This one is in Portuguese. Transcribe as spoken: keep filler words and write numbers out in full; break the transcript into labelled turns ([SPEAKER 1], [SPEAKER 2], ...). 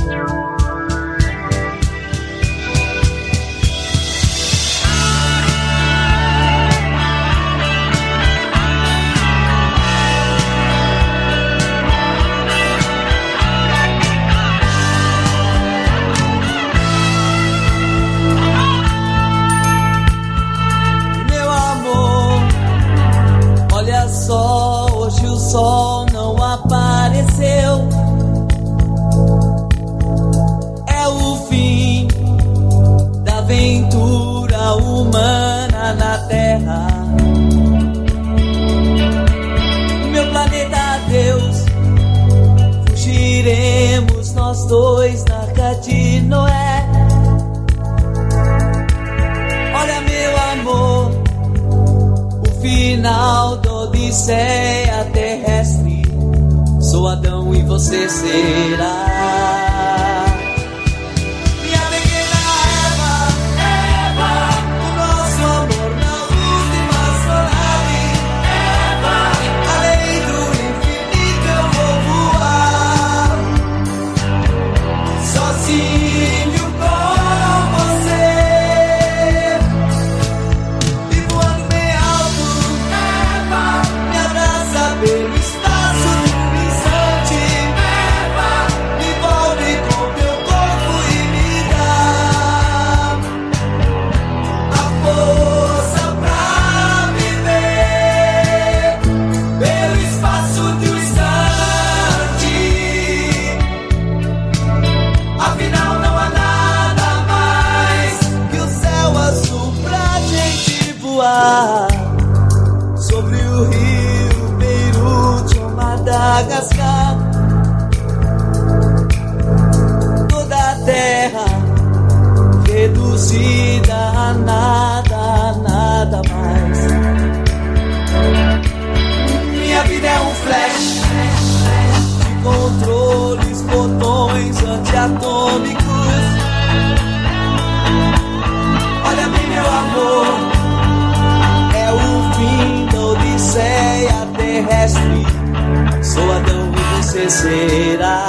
[SPEAKER 1] Hoje o sol não apareceu. É o fim da aventura humana na Terra. Meu planeta adeus, fugiremos nós dois na Arca de Noé. Olha, meu amor, o final da Odisseia terrestre. Sou Adão e você será minha pequena Eva, Eva. O nosso amor na última sonave, Eva. Além do infinito eu vou voar, sozinho com você. E voando bem alto, Eva, me abraça pelo espaço deslizante, Eva. Me envolve com teu corpo e me dá a força pra viver pelo espaço distante. Afinal não há nada mais que o céu azul pra gente voar sobre o rio Beirute ou Madagascar. Toda a terra reduzida a nada, a nada mais. Minha vida é um flash de controles, botões antiatômicos. Olha bem, meu amor, é o fim da Odisseia terrestre. Sou Adão e você será